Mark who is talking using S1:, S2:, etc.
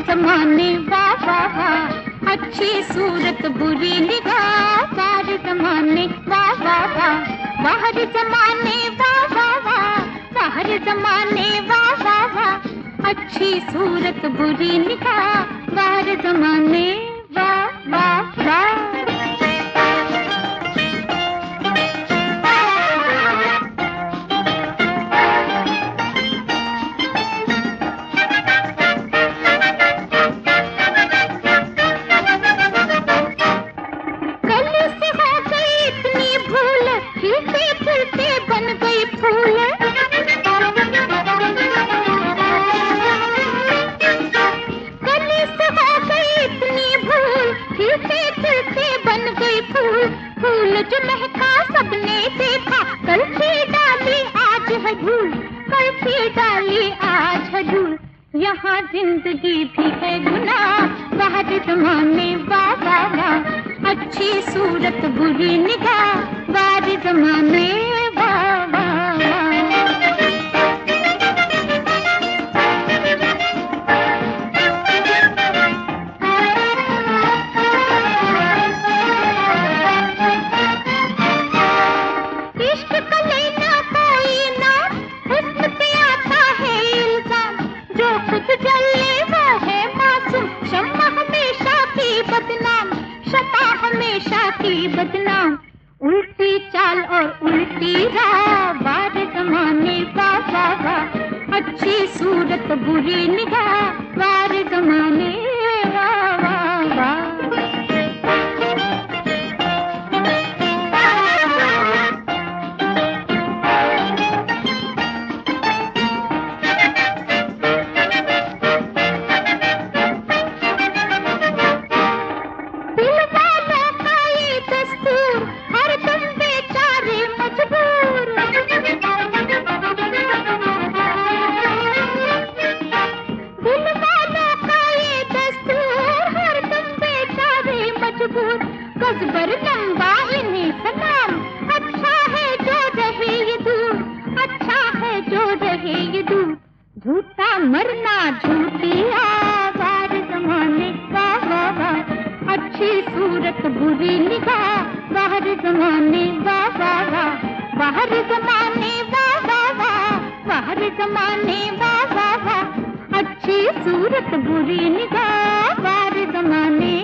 S1: जमाने वाह वाह वाह, अच्छी सूरत बुरी निगाह, बाहर जमाने वाह वाह वाह, बाहर जमाने वाह वाह वाह, बाहर जमाने वाह वाह वाह, अच्छी सूरत बुरी निगाह, बाहर जमाने वाह वाह वाह। फूल जो महका सबने देखा, कल की डाली आज है धूल, कल की डाली आज है धूल, यहाँ जिंदगी भी है गुनाह, बाहर जमाने वाह वाह वाह, अच्छी सूरत बुरी निगाह, बाहर जमाने वाह वाह वाह। हमेशा की बदनाम, उल्टी चाल और उल्टी राह, बाहर जमाने वाह वाह वाह, अच्छी सूरत बुरी निगाह, बाहर जमाने वाह वाह वाह। गज़बर लंबा इन्हीं सलाम, अच्छा है जो रहे ये दूर, अच्छा है जो रहे ये दूर, झूठा मरना झूठी बाहर जमाने वाह वाह वाह, अच्छी सूरत बुरी निगाह, बाहर जमाने वाह वाह वाह, बाहर जमाने वाह वाह वाह, बाहर जमाने वाह वाह वाह, अच्छी सूरत बुरी निगाह, बाहर जमाने